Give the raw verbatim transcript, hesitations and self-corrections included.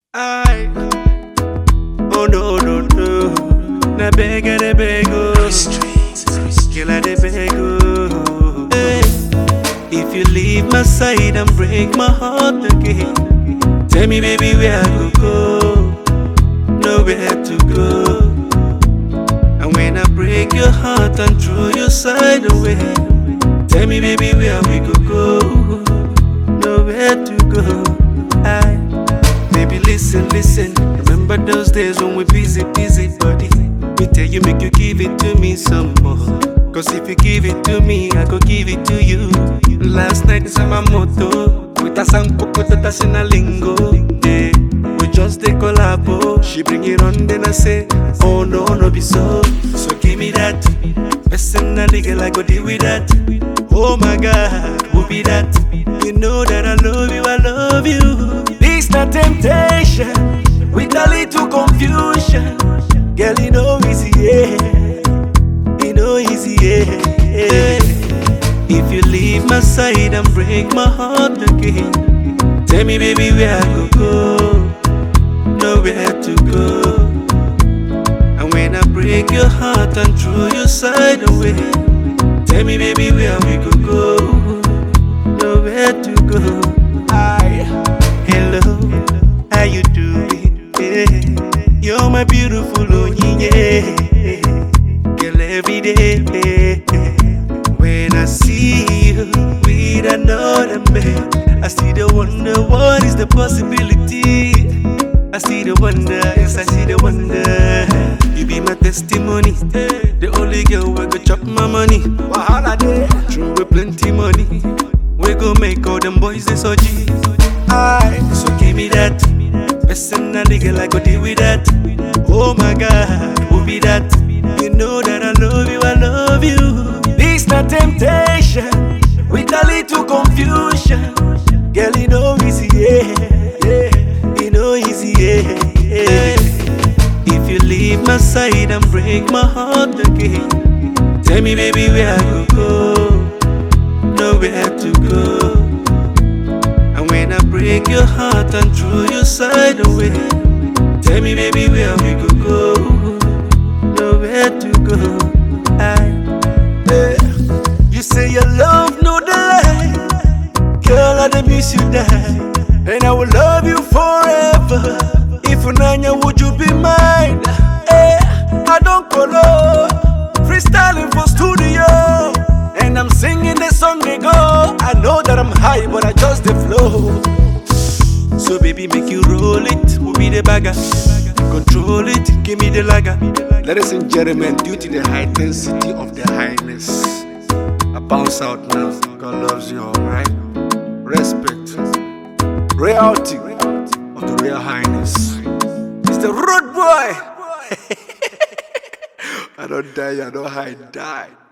I oh no no no, na beg na beg oh, girl I dey beg oh. Hey, if you leave my side and break my heart again, tell me baby where I go go, nowhere to go. And when I break your heart and throw your side away, tell me baby where we go go, nowhere to go. I Baby, listen, listen. Remember those days when we busy, busy, buddy. Me tell you, make you give it to me some more. Cause if you give it to me, I go give it to you. Last night is my motto. With a sample, put us in a lingo. Yeah, we just dey collabo. She bring it on, then I say, oh no, no be so. So give me that. Personally, girl, I go deal with that. Oh my God, who be that? You know that I love you, I love you. This not temptation, with a little confusion. Girl, you know easy, yeah. You know easy, yeah. If you leave my side and break my heart again, tell me baby where I go go, nowhere to go. And when I break your heart and throw your side away, tell me baby where we go go, nowhere to go. I, hello, how you doing? Yeah. You're my beautiful Onyinye, girl every day. When I see you with another man, I see the wonder, what is the possibility? I see the wonder, yes I see the wonder. You be my testimony, the only girl who go chop my money. Wahala dey, true with plenty money. We go make all them boys they so G. Aye, so give me that. Personally, girl, I go deal with that. Oh my God, who be that? You know that I love you, I love you. This not temptation, with a little confusion. Girl, you know easy, yeah, yeah. You know easy, yeah, yeah. If you leave my side and break my heart again, tell me baby where I go go, nowhere to go. And when I break your heart and throw your side away, tell me baby where we go go, nowhere to go. I, yeah. You say your love no delay, girl I dey miss you die, and I will love you forever. If Unanya would you be mine? Eh, I don't follow, freestyling for studio. And I'm singing the song they go. I know that I'm high, but I just the flow. So baby, make you roll it. We'll be the bagger. Control it, give me the lager. Ladies and gentlemen, due to the high intensity of the highness, I bounce out now. God loves you, alright? Respect, reality of the real highness. It's the road boy. I don't die, I don't hide, die.